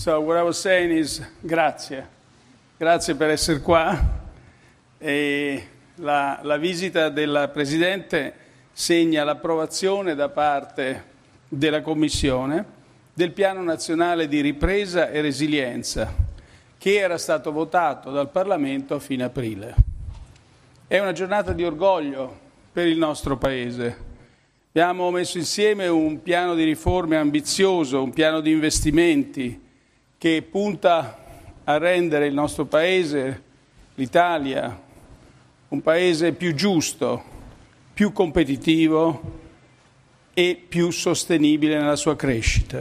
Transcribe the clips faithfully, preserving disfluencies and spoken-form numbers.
So what I was saying is grazie, grazie per essere qua. E la, la visita della Presidente segna l'approvazione da parte della Commissione del Piano Nazionale di Ripresa e Resilienza, che era stato votato dal Parlamento a fine aprile. È una giornata di orgoglio per il nostro Paese. Abbiamo messo insieme un piano di riforme ambizioso, un piano di investimenti che punta a rendere il nostro Paese, l'Italia, un Paese più giusto, più competitivo e più sostenibile nella sua crescita.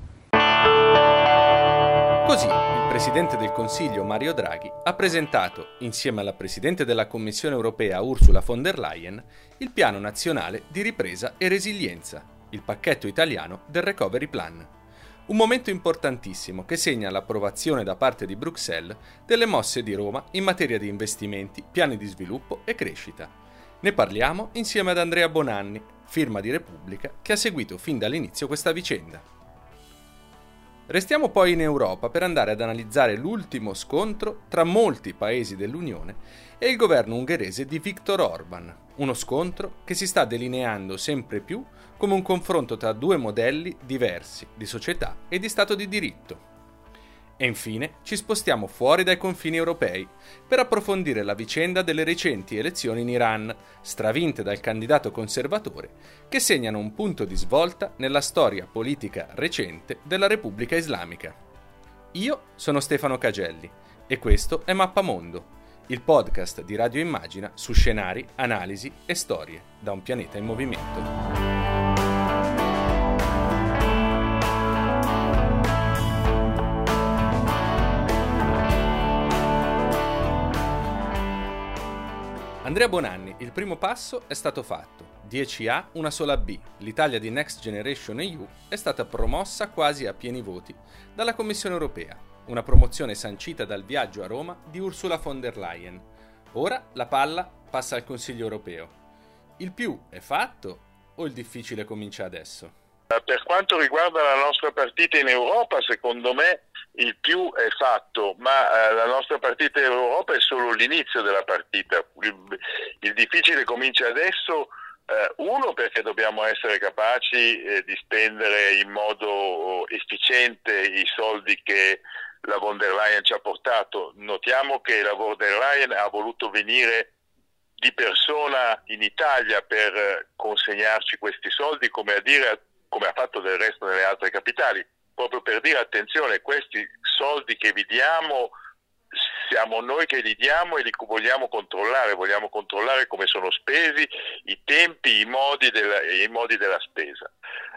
Così il Presidente del Consiglio Mario Draghi ha presentato, insieme alla Presidente della Commissione Europea Ursula von der Leyen, il Piano Nazionale di Ripresa e Resilienza, il pacchetto italiano del Recovery Plan. Un momento importantissimo che segna l'approvazione da parte di Bruxelles delle mosse di Roma in materia di investimenti, piani di sviluppo e crescita. Ne parliamo insieme ad Andrea Bonanni, firma di Repubblica, che ha seguito fin dall'inizio questa vicenda. Restiamo poi in Europa per andare ad analizzare l'ultimo scontro tra molti paesi dell'Unione e il governo ungherese di Viktor Orban, uno scontro che si sta delineando sempre più come un confronto tra due modelli diversi di società e di Stato di diritto. E infine ci spostiamo fuori dai confini europei per approfondire la vicenda delle recenti elezioni in Iran, stravinte dal candidato conservatore, che segnano un punto di svolta nella storia politica recente della Repubblica Islamica. Io sono Stefano Cagelli e questo è Mappamondo, il podcast di Radio Immagina su scenari, analisi e storie da un pianeta in movimento. Andrea Bonanni, il primo passo è stato fatto. dieci A, una sola B. L'Italia di Next Generation E U è stata promossa quasi a pieni voti dalla Commissione Europea, una promozione sancita dal viaggio a Roma di Ursula von der Leyen. Ora la palla passa al Consiglio Europeo. Il più è fatto o il difficile comincia adesso? Per quanto riguarda la nostra partita in Europa, secondo me il più è fatto, ma eh, la nostra partita in Europa è solo l'inizio della partita. Il, il difficile comincia adesso, eh, uno perché dobbiamo essere capaci eh, di spendere in modo efficiente i soldi che la von der Leyen ci ha portato. Notiamo che la von der Leyen ha voluto venire di persona in Italia per consegnarci questi soldi, come a dire, come ha fatto del resto nelle altre capitali, proprio per dire attenzione, questi soldi che vi diamo siamo noi che li diamo e li vogliamo controllare, vogliamo controllare come sono spesi, i tempi, i modi della, i modi della spesa.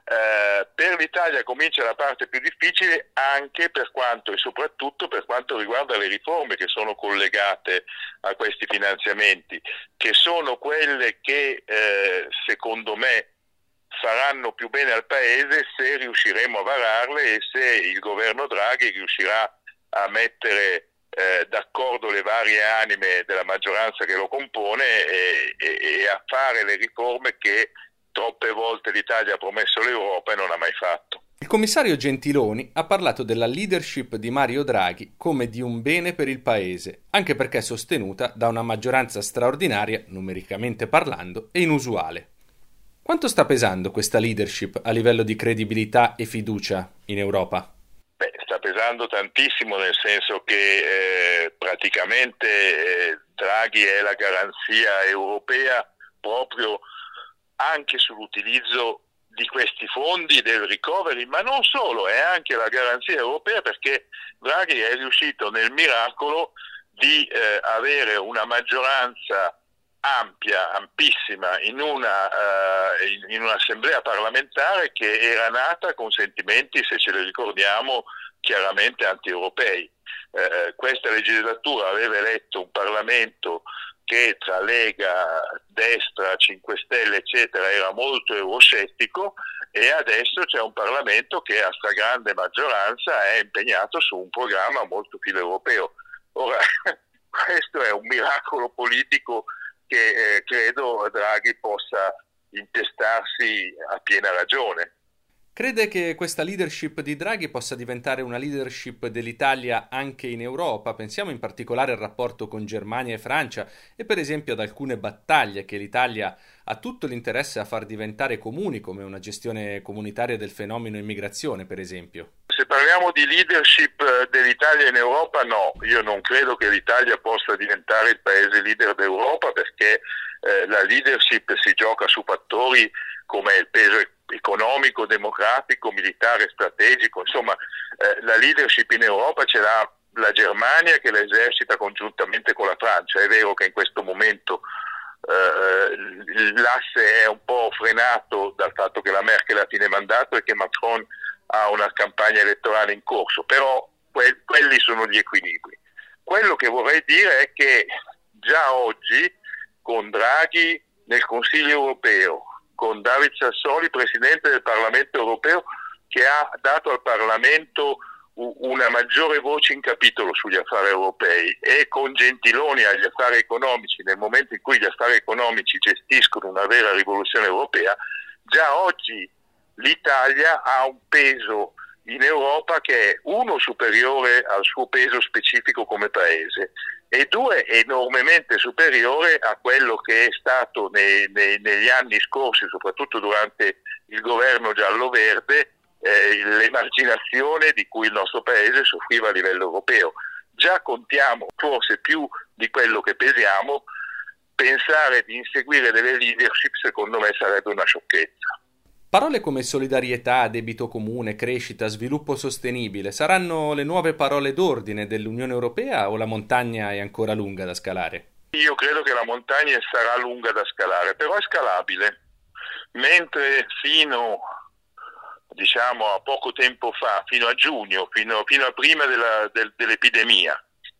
Eh, per l'Italia comincia la parte più difficile anche per quanto e soprattutto per quanto riguarda le riforme che sono collegate a questi finanziamenti, che sono quelle che eh, secondo me faranno più bene al Paese se riusciremo a vararle e se il governo Draghi riuscirà a mettere eh, d'accordo le varie anime della maggioranza che lo compone e, e, e a fare le riforme che troppe volte l'Italia ha promesso all'Europa e non ha mai fatto. Il commissario Gentiloni ha parlato della leadership di Mario Draghi come di un bene per il Paese, anche perché sostenuta da una maggioranza straordinaria, numericamente parlando, e inusuale. Quanto sta pesando questa leadership a livello di credibilità e fiducia in Europa? Beh, sta pesando tantissimo, nel senso che eh, praticamente eh, Draghi è la garanzia europea proprio anche sull'utilizzo di questi fondi del recovery, ma non solo, è anche la garanzia europea perché Draghi è riuscito nel miracolo di eh, avere una maggioranza ampia, ampissima, in una uh, in, in un'assemblea parlamentare che era nata con sentimenti, se ce li ricordiamo, chiaramente anti-europei. Uh, questa legislatura aveva eletto un Parlamento che tra Lega, Destra, cinque Stelle, eccetera, era molto euroscettico e adesso c'è un Parlamento che a stragrande maggioranza è impegnato su un programma molto filo europeo. Ora, questo è un miracolo politico che eh, credo Draghi possa intestarsi a piena ragione. Crede che questa leadership di Draghi possa diventare una leadership dell'Italia anche in Europa? Pensiamo in particolare al rapporto con Germania e Francia e per esempio ad alcune battaglie che l'Italia ha tutto l'interesse a far diventare comuni, come una gestione comunitaria del fenomeno immigrazione, per esempio. Se parliamo di leadership dell'Italia in Europa, no, io non credo che l'Italia possa diventare il paese leader d'Europa, perché eh, la leadership si gioca su fattori come il peso economico, democratico, militare, strategico. Insomma, eh, la leadership in Europa ce l'ha la Germania, che la esercita congiuntamente con la Francia. È vero che in questo momento eh, l'asse è un po' frenato dal fatto che la Merkel ha fine mandato e che Macron ha una campagna elettorale in corso, però que- quelli sono gli equilibri. Quello che vorrei dire è che già oggi con Draghi nel Consiglio europeo, con David Sassoli, Presidente del Parlamento europeo, che ha dato al Parlamento una maggiore voce in capitolo sugli affari europei, e con Gentiloni agli affari economici, nel momento in cui gli affari economici gestiscono una vera rivoluzione europea, già oggi l'Italia ha un peso in Europa che è uno superiore al suo peso specifico come paese e due enormemente superiore a quello che è stato nei, nei, negli anni scorsi, soprattutto durante il governo giallo-verde, eh, l'emarginazione di cui il nostro paese soffriva a livello europeo. Già contiamo forse più di quello che pesiamo. Pensare di inseguire delle leadership secondo me sarebbe una sciocchezza. Parole come solidarietà, debito comune, crescita, sviluppo sostenibile saranno le nuove parole d'ordine dell'Unione Europea o la montagna è ancora lunga da scalare? Io credo che la montagna sarà lunga da scalare, però è scalabile. Mentre fino, diciamo, a poco tempo fa, fino a giugno, fino, fino a prima della, del, dell'epidemia,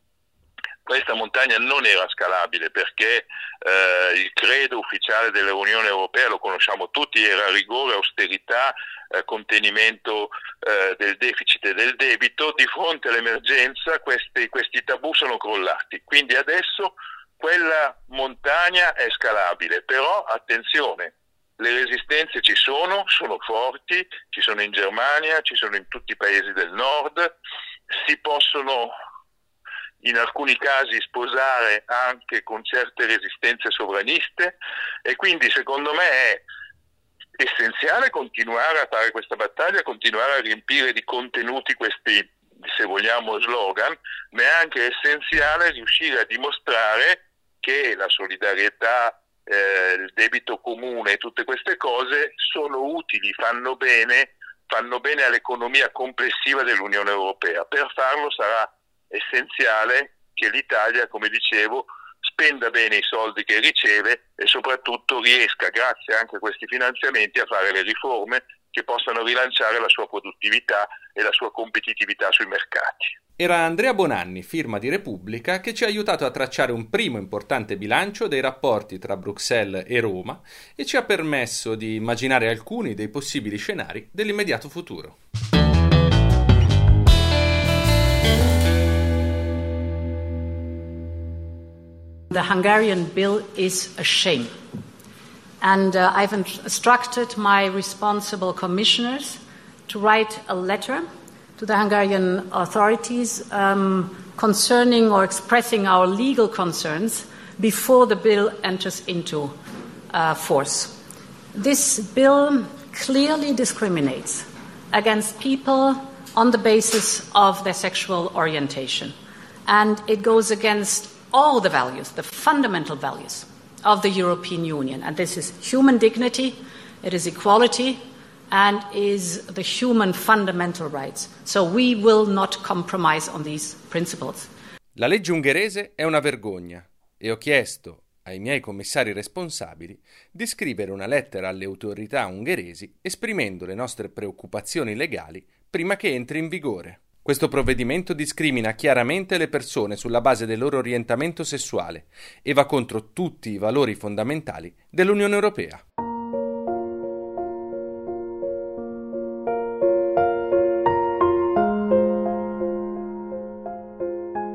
questa montagna non era scalabile, perché eh, il credo ufficiale dell'Unione Europea, lo conosciamo tutti, era rigore, austerità, eh, contenimento eh, del deficit e del debito. Di fronte all'emergenza questi, questi tabù sono crollati, quindi adesso quella montagna è scalabile, però attenzione, le resistenze ci sono, sono forti, ci sono in Germania, ci sono in tutti i paesi del nord, si possono in alcuni casi sposare anche con certe resistenze sovraniste, e quindi secondo me è essenziale continuare a fare questa battaglia, continuare a riempire di contenuti questi, se vogliamo, slogan, ma è anche essenziale riuscire a dimostrare che la solidarietà, eh, il debito comune, tutte queste cose sono utili, fanno bene, fanno bene all'economia complessiva dell'Unione Europea. Per farlo sarà essenziale che l'Italia, come dicevo, spenda bene i soldi che riceve e soprattutto riesca, grazie anche a questi finanziamenti, a fare le riforme che possano rilanciare la sua produttività e la sua competitività sui mercati. Era Andrea Bonanni, firma di Repubblica, che ci ha aiutato a tracciare un primo importante bilancio dei rapporti tra Bruxelles e Roma e ci ha permesso di immaginare alcuni dei possibili scenari dell'immediato futuro. The Hungarian bill is a shame. And uh, I've instructed my responsible commissioners to write a letter to the Hungarian authorities um, concerning or expressing our legal concerns before the bill enters into uh, force. This bill clearly discriminates against people on the basis of their sexual orientation. And it goes against all the values, the fundamental values of the European Union. And this is human dignity, it is equality, and is the human fundamental rights. So we will not compromise on these principles. La legge ungherese è una vergogna e ho chiesto ai miei commissari responsabili di scrivere una lettera alle autorità ungheresi esprimendo le nostre preoccupazioni legali prima che entri in vigore. Questo provvedimento discrimina chiaramente le persone sulla base del loro orientamento sessuale e va contro tutti i valori fondamentali dell'Unione Europea.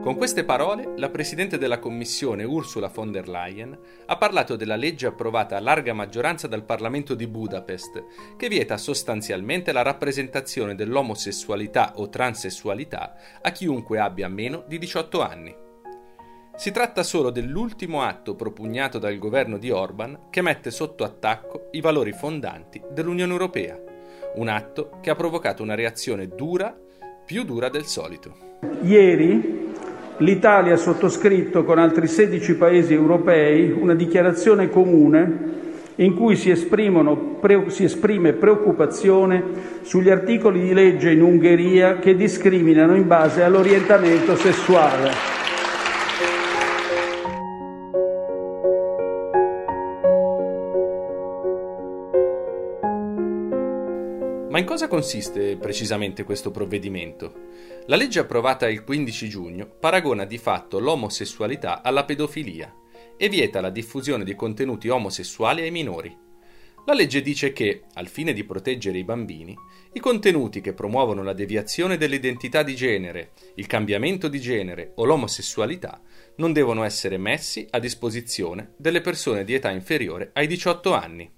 Con queste parole, la Presidente della Commissione Ursula von der Leyen ha parlato della legge approvata a larga maggioranza dal Parlamento di Budapest, che vieta sostanzialmente la rappresentazione dell'omosessualità o transessualità a chiunque abbia meno di diciotto anni. Si tratta solo dell'ultimo atto propugnato dal governo di Orban che mette sotto attacco i valori fondanti dell'Unione Europea, un atto che ha provocato una reazione dura, più dura del solito. Ieri l'Italia ha sottoscritto con altri sedici paesi europei una dichiarazione comune in cui si, esprimono, pre, si esprime preoccupazione sugli articoli di legge in Ungheria che discriminano in base all'orientamento sessuale. Ma in cosa consiste precisamente questo provvedimento? La legge approvata il quindici giugno paragona di fatto l'omosessualità alla pedofilia e vieta la diffusione di contenuti omosessuali ai minori. La legge dice che, al fine di proteggere i bambini, i contenuti che promuovono la deviazione dell'identità di genere, il cambiamento di genere o l'omosessualità non devono essere messi a disposizione delle persone di età inferiore ai diciotto anni.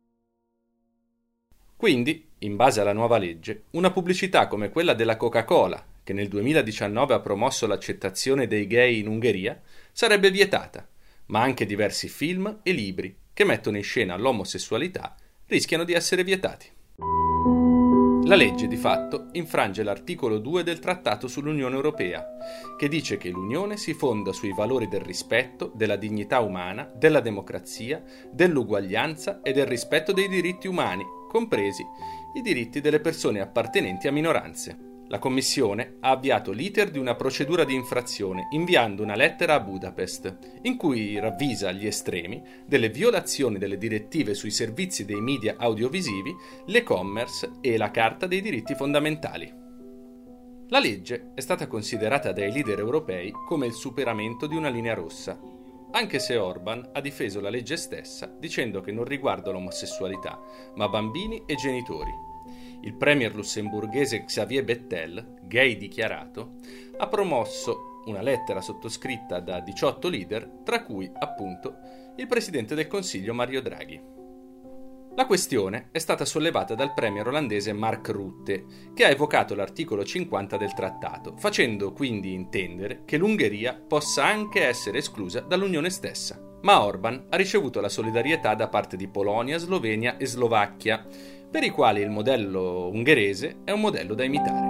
Quindi, in base alla nuova legge, una pubblicità come quella della Coca-Cola, che nel duemiladiciannove ha promosso l'accettazione dei gay in Ungheria, sarebbe vietata, ma anche diversi film e libri che mettono in scena l'omosessualità rischiano di essere vietati. La legge, di fatto, infrange l'articolo due del Trattato sull'Unione Europea, che dice che l'Unione si fonda sui valori del rispetto, della dignità umana, della democrazia, dell'uguaglianza e del rispetto dei diritti umani, compresi i diritti delle persone appartenenti a minoranze. La Commissione ha avviato l'iter di una procedura di infrazione inviando una lettera a Budapest, in cui ravvisa gli estremi delle violazioni delle direttive sui servizi dei media audiovisivi, l'e-commerce e la Carta dei diritti fondamentali. La legge è stata considerata dai leader europei come il superamento di una linea rossa, anche se Orban ha difeso la legge stessa dicendo che non riguarda l'omosessualità, ma bambini e genitori. Il premier lussemburghese Xavier Bettel, gay dichiarato, ha promosso una lettera sottoscritta da diciotto leader, tra cui, appunto, il presidente del Consiglio Mario Draghi. La questione è stata sollevata dal premier olandese Mark Rutte, che ha evocato l'articolo cinquanta del trattato, facendo quindi intendere che l'Ungheria possa anche essere esclusa dall'Unione stessa. Ma Orban ha ricevuto la solidarietà da parte di Polonia, Slovenia e Slovacchia, per i quali il modello ungherese è un modello da imitare.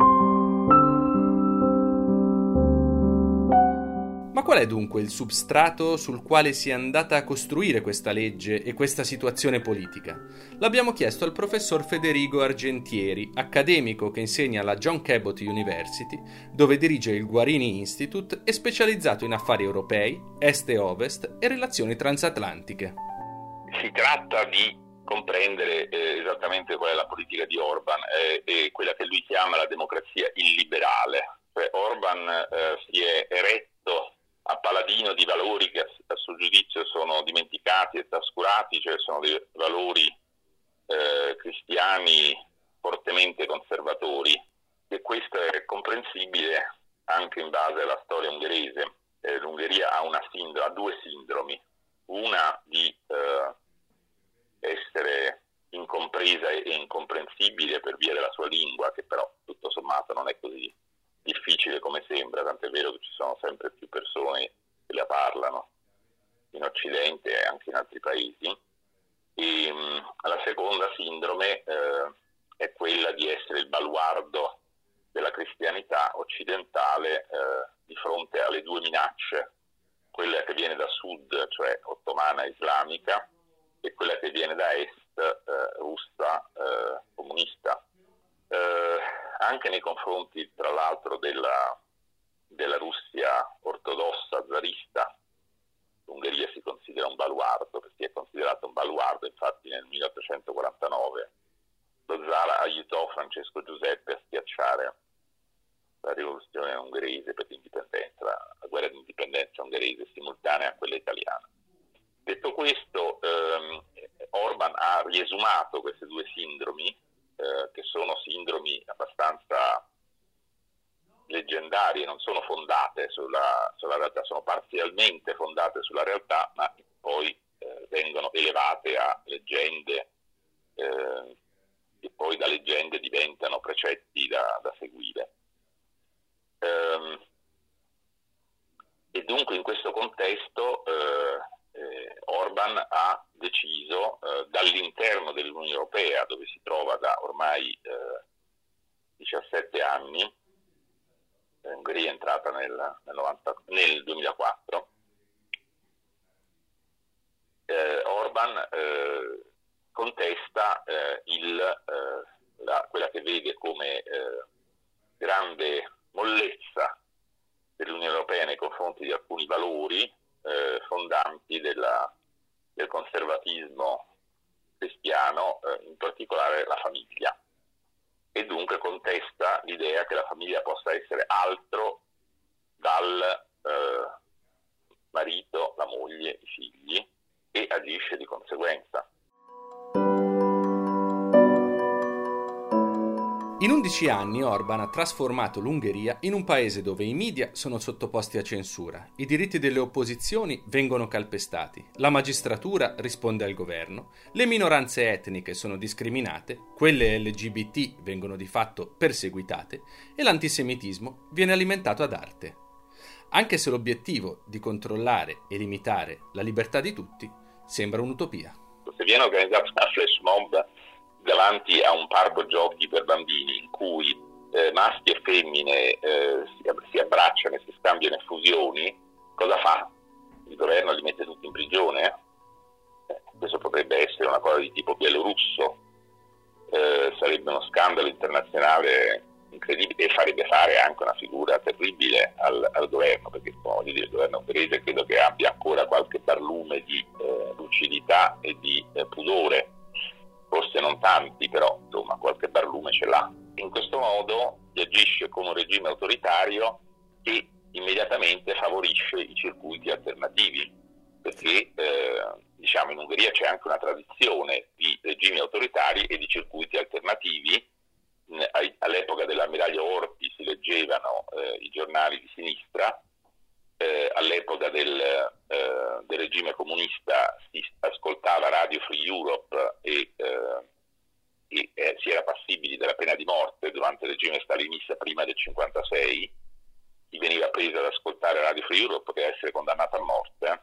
Ma qual è dunque il substrato sul quale si è andata a costruire questa legge e questa situazione politica? L'abbiamo chiesto al professor Federico Argentieri, accademico che insegna alla John Cabot University, dove dirige il Guarini Institute e specializzato in affari europei, est e ovest e relazioni transatlantiche. Si tratta di comprendere eh, esattamente qual è la politica di Orban eh, e quella che lui chiama la democrazia illiberale. Cioè Orban eh, si è eretto a paladino di valori che a, a suo giudizio sono dimenticati e trascurati, cioè sono dei valori eh, cristiani fortemente conservatori, e questo è comprensibile anche in base alla storia ungherese. Eh, L'Ungheria ha, una sindrome, ha due sindromi, una di eh, essere incompresa e incomprensibile per via della sua lingua, che però tutto sommato non è così difficile come sembra, tant'è vero che ci sono sempre più persone che la parlano in Occidente e anche in altri paesi. E mh, la seconda sindrome eh, è quella di essere il baluardo della cristianità occidentale eh, di fronte alle due minacce, quella che viene da sud, cioè ottomana e islamica, e quella che viene da est, eh, russa, eh, comunista. Eh, anche nei confronti, tra l'altro, della, della Russia ortodossa zarista, l'Ungheria si considera un baluardo, perché è considerato un baluardo. Infatti nel milleottocentoquarantanove lo zar aiutò Francesco Giuseppe a schiacciare la rivoluzione ungherese per l'indipendenza, la guerra di indipendenza ungherese simultanea a quella italiana. Detto questo, ehm, Orban ha riesumato queste due sindromi, eh, che sono sindromi abbastanza leggendarie, non sono fondate sulla, sulla realtà, sono parzialmente fondate sulla realtà, ma poi eh, vengono elevate a leggende eh, e poi da leggende diventano precetti da, da seguire. Ehm, e dunque in questo contesto eh, eh, Orban ha deciso eh, dall'interno dell'Unione Europea, dove si trova da ormai eh, diciassette anni, l'Ungheria è entrata nel, nel, novanta, nel duemilaquattro, eh, Orban eh, contesta eh, il, eh, la, quella che vede come eh, grande mollezza dell'Unione Europea nei confronti di alcuni valori eh, fondanti della, del conservatismo cristiano, eh, in particolare la famiglia. E dunque contesta l'idea che la famiglia possa essere altro dal eh, marito, la moglie, i figli, e agisce di conseguenza. In undici anni Orban ha trasformato l'Ungheria in un paese dove i media sono sottoposti a censura, i diritti delle opposizioni vengono calpestati, la magistratura risponde al governo, le minoranze etniche sono discriminate, quelle L G B T vengono di fatto perseguitate e l'antisemitismo viene alimentato ad arte. Anche se l'obiettivo di controllare e limitare la libertà di tutti sembra un'utopia. Se viene organizzata una flash mob davanti a un parco giochi per bambini in cui eh, maschi e femmine eh, si, si abbracciano e si scambiano effusioni, cosa fa? Il governo li mette tutti in prigione? Eh, questo potrebbe essere una cosa di tipo bielorusso, eh, sarebbe uno scandalo internazionale incredibile e farebbe fare anche una figura terribile al, al governo, perché come dire, il governo ungherese credo che abbia ancora qualche barlume di eh, lucidità e di eh, pudore. Forse non tanti, però insomma qualche barlume ce l'ha. In questo modo si agisce come un regime autoritario che immediatamente favorisce i circuiti alternativi, perché eh, diciamo in Ungheria c'è anche una tradizione di regimi autoritari e di circuiti alternativi. All'epoca dell'ammiraglio Horthy si leggevano eh, i giornali di sinistra, eh, all'epoca del, eh, del regime comunista si ascoltava Radio Free Europe e, eh, e eh, si era passibili della pena di morte durante il regime stalinista prima del cinquantasei. Chi veniva preso ad ascoltare Radio Free Europe poteva essere condannato a morte,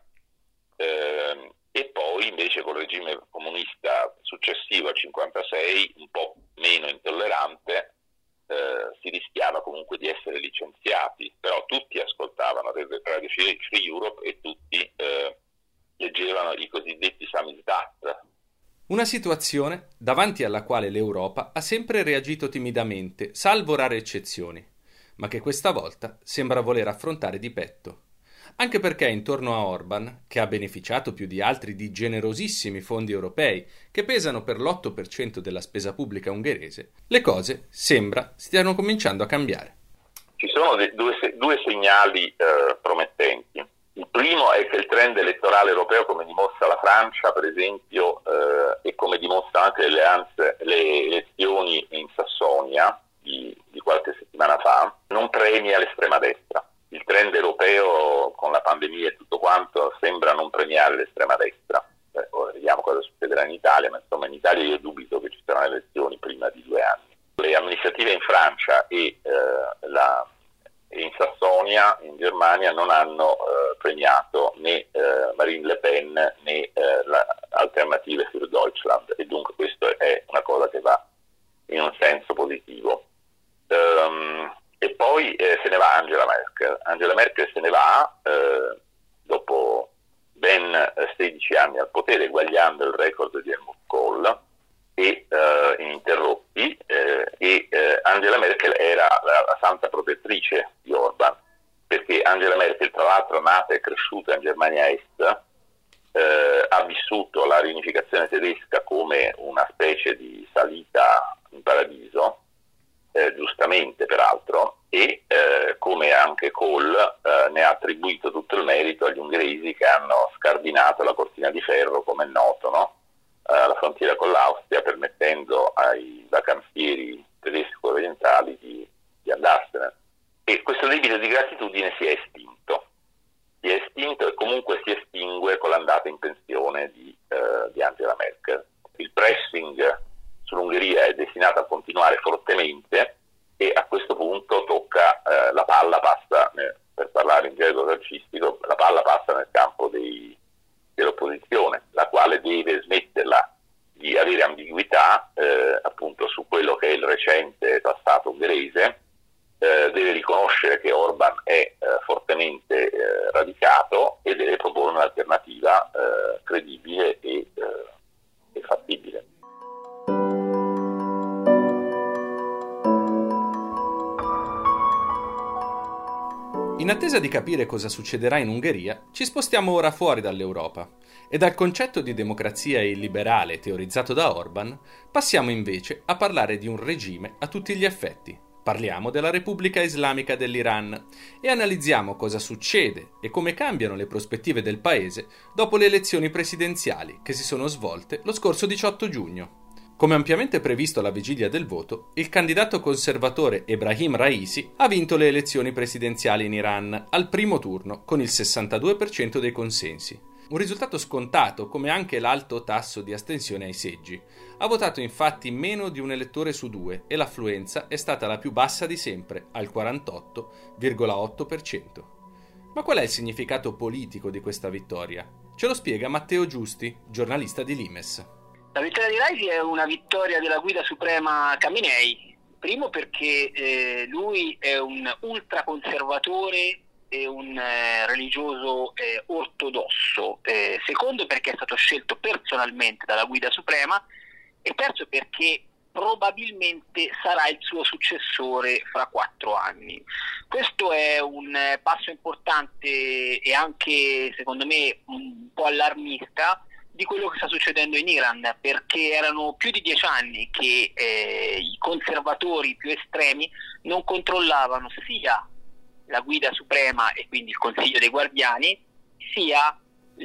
eh, e poi invece col regime comunista successivo al cinquantasei, un po' meno intollerante, eh, si rischiava comunque di essere licenziati, però tutti ascoltavano Radio Free Europe e tutti eh, leggevano i cosiddetti samizdat. Una situazione davanti alla quale l'Europa ha sempre reagito timidamente, salvo rare eccezioni, ma che questa volta sembra voler affrontare di petto. Anche perché intorno a Orban, che ha beneficiato più di altri di generosissimi fondi europei che pesano per l'otto per cento della spesa pubblica ungherese, le cose sembra stiano cominciando a cambiare. Ci sono de- due, se- due segnali eh, promettenti. Il primo è che il trend elettorale europeo, come dimostra la Francia per esempio, eh, e come dimostrano anche le, alleanze, le elezioni in Sassonia di, di qualche settimana fa, non premia l'estrema destra. Il trend europeo con la pandemia e tutto quanto sembra non premiare l'estrema destra. Eh, ora vediamo cosa succederà in Italia, ma insomma in Italia io dubito che ci saranno elezioni prima di due anni. Le amministrative in Francia e, eh, la, e in Sassonia, in Germania, non hanno eh, premiato né eh, Marine Le Pen né eh, l'Alternative für Deutschland, e dunque questo è una cosa che va in un senso positivo. Um, E poi eh, se ne va Angela Merkel. Angela Merkel se ne va eh, dopo ben sedici anni al potere, eguagliando il record di Helmut Kohl e eh, ininterrotti, eh, e eh, Angela Merkel era la, la santa protettrice di Orban, perché Angela Merkel, tra l'altro nata e cresciuta in Germania Est, eh, ha vissuto la riunificazione tedesca come una specie di salita in paradiso, Eh, giustamente peraltro, e eh, come anche Kohl eh, ne ha attribuito tutto il merito agli ungheresi che hanno scardinato la cortina di ferro, come è noto, no? eh, alla frontiera con l'Austria, permettendo ai vacanzieri tedesco-orientali di, di andarsene. E debito di gratitudine si è estinto. Si è estinto e comunque si estingue con l'andata in pensione di, eh, di Angela Merkel. Il pressing sull'Ungheria è destinato a continuare fortemente e a questo punto tocca eh, la palla passa, eh, per parlare in gergo calcistico, la palla passa nel campo dei, dell'opposizione, la quale deve smetterla di avere ambiguità eh, appunto su quello che è il recente passato ungherese, eh, deve riconoscere che Orban è eh, fortemente eh, radicato e deve proporre un'alternativa eh, credibile e, eh, e fattibile. In attesa di capire cosa succederà in Ungheria, ci spostiamo ora fuori dall'Europa e dal concetto di democrazia illiberale teorizzato da Orban passiamo invece a parlare di un regime a tutti gli effetti. Parliamo della Repubblica Islamica dell'Iran e analizziamo cosa succede e come cambiano le prospettive del paese dopo le elezioni presidenziali che si sono svolte lo scorso diciotto giugno. Come ampiamente previsto alla vigilia del voto, il candidato conservatore Ebrahim Raisi ha vinto le elezioni presidenziali in Iran al primo turno con il sessantadue per cento dei consensi. Un risultato scontato, come anche l'alto tasso di astensione ai seggi. Ha votato infatti meno di un elettore su due e l'affluenza è stata la più bassa di sempre, al quarantotto virgola otto per cento. Ma qual è il significato politico di questa vittoria? Ce lo spiega Matteo Giusti, giornalista di Limes. La vittoria di Raisi è una vittoria della guida suprema Khamenei, primo perché eh, lui è un ultraconservatore e un eh, religioso eh, ortodosso, eh, secondo perché è stato scelto personalmente dalla guida suprema e terzo perché probabilmente sarà il suo successore fra quattro anni. Questo è un eh, passo importante e anche secondo me un po' allarmista di quello che sta succedendo in Iran, perché erano più di dieci anni che eh, i conservatori più estremi non controllavano sia la guida suprema e quindi il Consiglio dei Guardiani, sia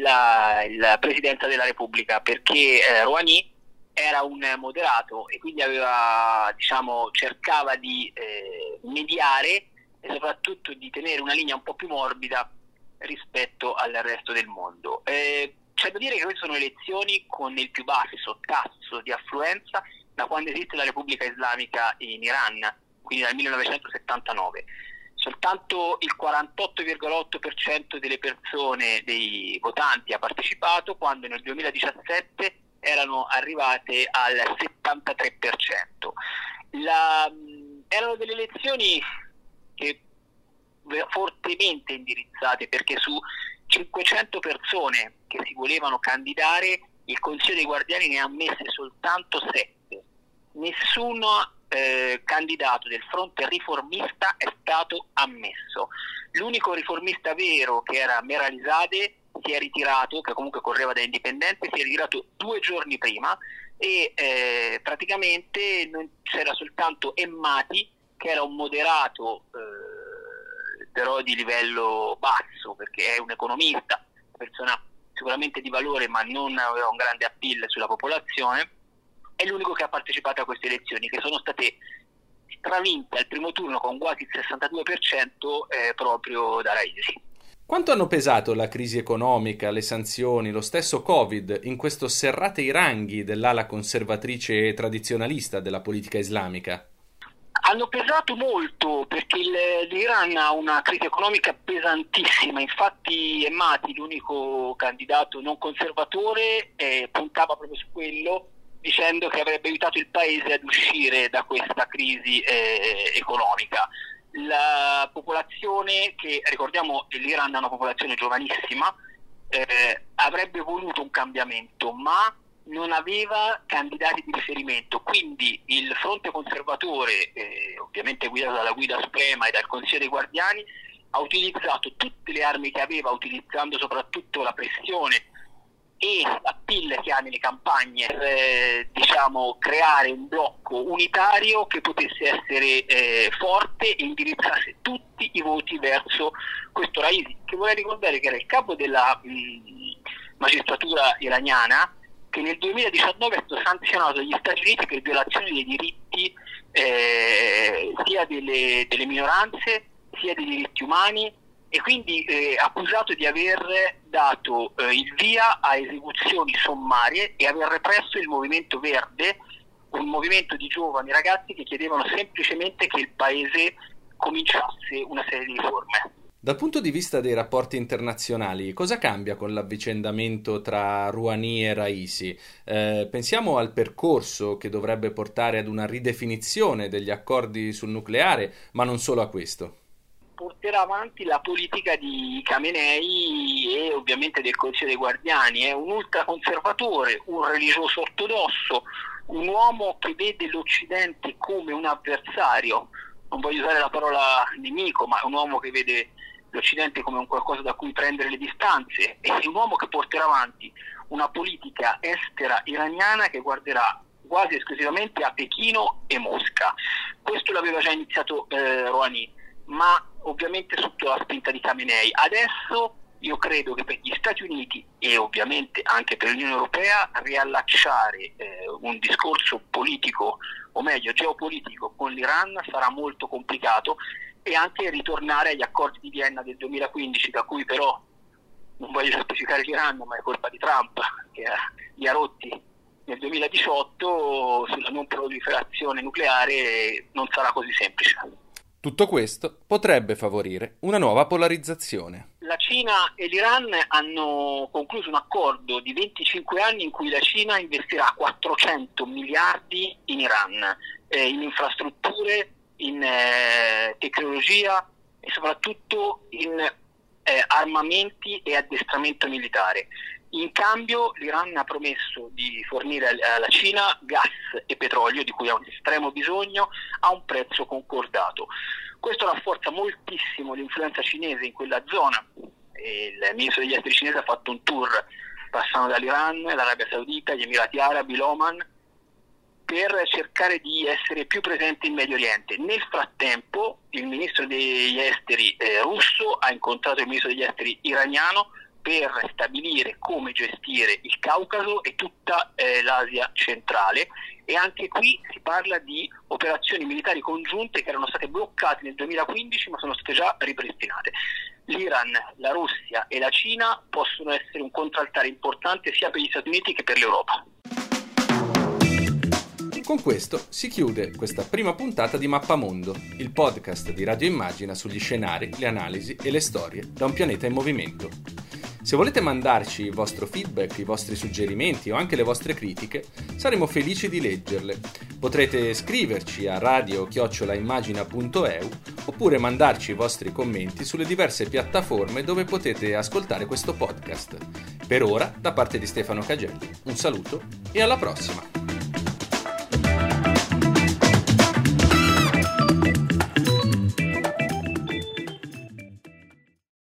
la, la Presidenza della Repubblica, perché eh, Rouhani era un moderato e quindi aveva, diciamo, cercava di eh, mediare e soprattutto di tenere una linea un po' più morbida rispetto al resto del mondo. Eh, C'è da dire che queste sono elezioni con il più basso tasso di affluenza da quando esiste la Repubblica Islamica in Iran, quindi dal millenovecentosettantanove. Soltanto il quarantotto virgola otto per cento delle persone, dei votanti, ha partecipato, quando nel duemiladiciassette erano arrivate al settantatré per cento. La, erano delle elezioni che fortemente indirizzate, perché su cinquecento persone che si volevano candidare, il Consiglio dei Guardiani ne ha ammesse soltanto sette. Nessuno eh, candidato del fronte riformista è stato ammesso. L'unico riformista vero, che era Meralizadeh, si è ritirato, che comunque correva da indipendente, si è ritirato due giorni prima e eh, praticamente non c'era soltanto Emmati, che era un moderato eh, però di livello basso, perché è un economista, persona sicuramente di valore ma non aveva un grande appeal sulla popolazione. È l'unico che ha partecipato a queste elezioni, che sono state stravinte al primo turno con quasi il sessantadue per cento eh, proprio da Raisi. Quanto hanno pesato la crisi economica, le sanzioni, lo stesso Covid in questo serrate i ranghi dell'ala conservatrice e tradizionalista della politica islamica? Hanno pesato molto, perché il, l'Iran ha una crisi economica pesantissima. Infatti Emmati, l'unico candidato non conservatore, eh, puntava proprio su quello, dicendo che avrebbe aiutato il paese ad uscire da questa crisi eh, economica. La popolazione, che ricordiamo l'Iran ha una popolazione giovanissima, eh, avrebbe voluto un cambiamento, ma non aveva candidati di riferimento, quindi il fronte conservatore, eh, ovviamente guidato dalla guida suprema e dal Consiglio dei Guardiani, ha utilizzato tutte le armi che aveva, utilizzando soprattutto la pressione e l'appeal che ha nelle campagne per eh, diciamo, creare un blocco unitario che potesse essere eh, forte e indirizzasse tutti i voti verso questo Raisi, che vorrei ricordare che era il capo della mh, magistratura iraniana, che nel duemiladiciannove è stato sanzionato dagli Stati Uniti per violazione dei diritti eh, sia delle, delle minoranze sia dei diritti umani, e quindi eh, accusato di aver dato eh, il via a esecuzioni sommarie e aver represso il movimento verde, un movimento di giovani ragazzi che chiedevano semplicemente che il paese cominciasse una serie di riforme. Dal punto di vista dei rapporti internazionali, cosa cambia con l'avvicendamento tra Rouhani e Raisi? Eh, pensiamo al percorso che dovrebbe portare ad una ridefinizione degli accordi sul nucleare, ma non solo a questo. Porterà avanti la politica di Khamenei e ovviamente del Consiglio dei Guardiani. È un ultraconservatore, un religioso ortodosso, un uomo che vede l'Occidente come un avversario. Non voglio usare la parola nemico, ma è un uomo che vede l'Occidente come un qualcosa da cui prendere le distanze, e è un uomo che porterà avanti una politica estera iraniana che guarderà quasi esclusivamente a Pechino e Mosca. Questo l'aveva già iniziato eh, Rouhani, ma ovviamente sotto la spinta di Khamenei. Adesso io credo che per gli Stati Uniti e ovviamente anche per l'Unione Europea riallacciare eh, un discorso politico, o meglio geopolitico, con l'Iran sarà molto complicato, e anche ritornare agli accordi di Vienna del duemilaquindici, da cui però non voglio certificare l'Iran, ma è colpa di Trump che li ha rotti nel duemiladiciotto, sulla non proliferazione nucleare non sarà così semplice. Tutto questo potrebbe favorire una nuova polarizzazione. La Cina e l'Iran hanno concluso un accordo di venticinque anni in cui la Cina investirà quattrocento miliardi in Iran, eh, in infrastrutture, in eh, tecnologia e soprattutto in eh, armamenti e addestramento militare. In cambio l'Iran ha promesso di fornire alla Cina gas e petrolio, di cui ha un estremo bisogno, a un prezzo concordato. Questo rafforza moltissimo l'influenza cinese in quella zona. Il ministro degli esteri cinese ha fatto un tour passando dall'Iran, l'Arabia Saudita, gli Emirati Arabi, l'Oman, per cercare di essere più presente in Medio Oriente. Nel frattempo il ministro degli esteri eh, russo ha incontrato il ministro degli esteri iraniano per stabilire come gestire il Caucaso e tutta eh, l'Asia centrale, e anche qui si parla di operazioni militari congiunte che erano state bloccate nel duemilaquindici ma sono state già ripristinate. L'Iran, la Russia e la Cina possono essere un contraltare importante sia per gli Stati Uniti che per l'Europa. Con questo si chiude questa prima puntata di Mappamondo, il podcast di Radio Immagina sugli scenari, le analisi e le storie da un pianeta in movimento. Se volete mandarci il vostro feedback, i vostri suggerimenti o anche le vostre critiche, saremo felici di leggerle. Potrete scriverci a radio chiocciola immagina punto e u oppure mandarci i vostri commenti sulle diverse piattaforme dove potete ascoltare questo podcast. Per ora, da parte di Stefano Cagelli, un saluto e alla prossima!